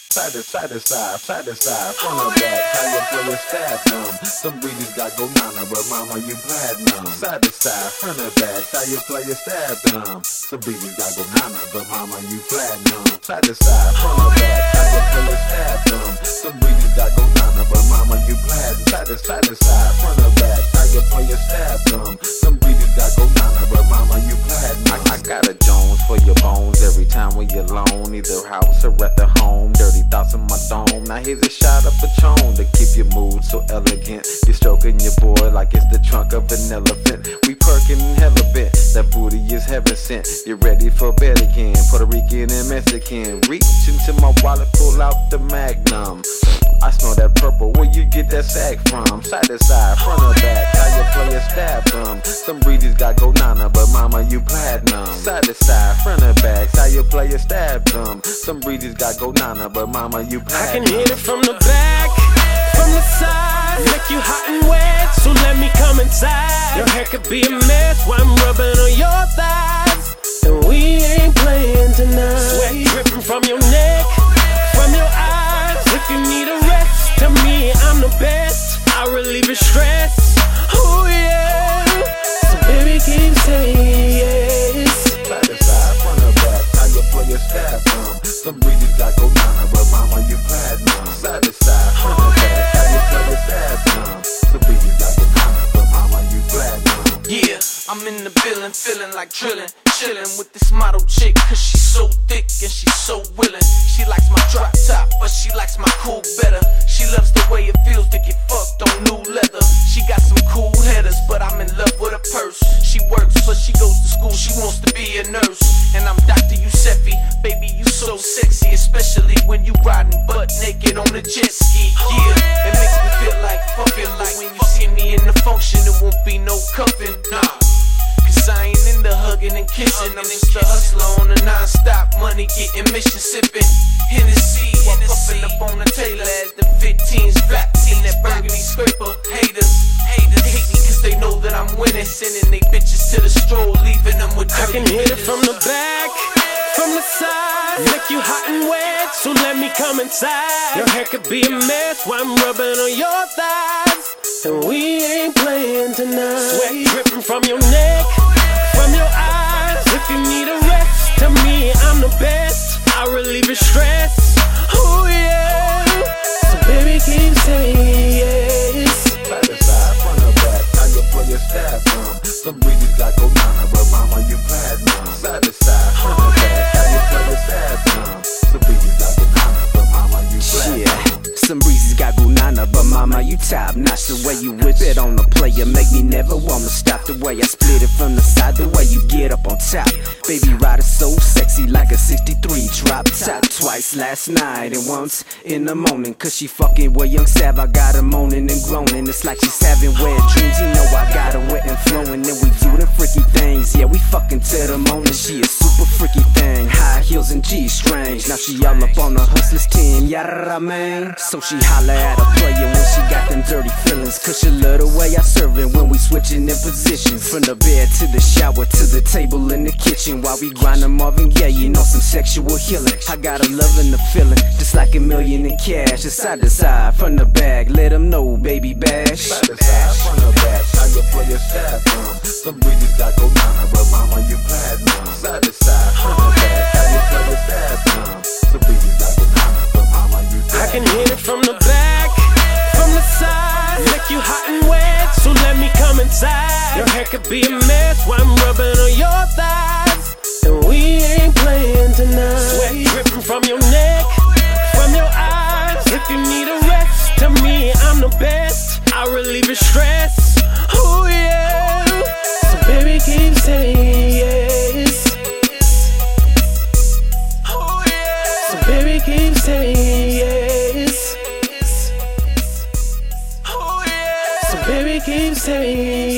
Side to side to side, side to side, front or back, how you play your stab drum. Some breeders got go nana, but mama you platinum. Side to side, front or back, how you play your stab drum. Some breeders got go nana, but mama you platinum. Side to side, front or back, how you play your stab drum. Some breeders got go nana, but mama you platinum. Side to side, front or back, how you play your stab drum. Some breeders got go nana, but mama you platinum. I got a Jones for your bones every time when you're alone, either house or at the home. Dirty thoughts in my dome. Now here's a shot of Patron to keep your mood so elegant. You're stroking your boy like it's the trunk of an elephant. We perking hella bent. That booty is heaven sent. You're ready for bed again. Puerto Rican and Mexican. Reach into my wallet, pull out the Magnum. I smell that purple. Where you get that sack from? Side to side, front or back. How you play a stab from? Some breeders got go nana, but mama you platinum. Side to side, front or back. How you play a stab from? Some breeders got go nana, but mama you platinum. I can hit it from the back, from the side, make you hot and wet, so let me come inside. Your hair could be a mess while I'm rubbing on your thighs, and we ain't playing tonight. Sweat dripping from your neck, from your eyes. If you need a rest, tell me I'm the best. I'll relieve your stress. Oh yeah, so baby keep saying yes. Side to side, front or back, how you play your stab from? Some breeders got go nana, but mama you platinum. Side to side, front or back, how you play your stab from? Some breeders got go nana, but mama you platinum. Yeah, I'm in the building, feeling like drillin', chillin' with this model chick, cause she's so thick and she's so willin'. She likes my drop top, but she likes my cool better. She loves the way it feels to get fucked on new leather. She got some cool headers, but I'm in love with her purse. She works, but she goes to school, she wants to be a nurse. And I'm Dr. Yusefi, baby you so sexy, especially when you riding butt naked on a jet ski. Yeah, it makes me feel like fucking, like when you see me in the function, it won't be no cuffing, nah. Cause I ain't into hugging and kissing, I'm just a hustler on a non-stop, money getting mission sipping. Hennessy, I'm puffing up on the Taylor as the 15s flat in that burgundy scraper. Haters hate me cause they know that I'm winning, sending they bitches to the stroll, leaving them with dirty. I can hit it from the back, from the side, make you hot and wet, so let me come inside. Your hair could be a mess while I'm rubbing on your thighs, and we ain't playing tonight. Sweat dripping from your neck, from your eyes. If you need a rest, tell me I'm the best. I'll relieve your stress. Oh yeah, so baby keep saying yes. Side to side, front or back, how you play your stab from? Some breeders got go nana, but mama you platinum. Side to side, front or back, how you play your stab from? Some breeders got go nana, but mama you platinum. Yeah, some breezes got Gunana, but mama you top notch. The way you whip it on the player make me never wanna stop. The way I split it from the side, the way you get up on top. Baby rider so sexy like a 63 drop top. Twice last night and once in the morning, cause she fucking with young Sav. I got her moaning and groaning, it's like she's having wet dreams. You know I got her wet and flowing, and we do them freaky things. Yeah, we fucking till the morning. She a super freaky thing, high heels and G-strings. Now she all up on the hustlers team, yada man. So she holla at a player when she got them dirty feelings, cause she love the way I serve it when we switching in positions. From the bed to the shower to the table in the kitchen, while we grind them Marvin Gaye, you know, some sexual healing. I got a love and a feeling, just like $1 million in cash. It's side to side, from the back, let them know, baby bash. Side to side, front or back, how you play your stab from? Some breeders got go nana, but mama you platinum. Side to side, front or back, how you play your stab from? Some breeders got go nana, but mama you platinum. I can hit it from the back, from the side, make you hot and wet, so let me come inside. Your hair could be a mess while I'm rubbing on your thighs, and we ain't playing tonight. Sweat dripping from your neck, from your eyes. If you need a rest, tell me I'm the best. I'll relieve your stress. Oh yeah, so baby keep saying yes. Oh yeah, so baby keep saying yes. Oh yeah, so baby keep saying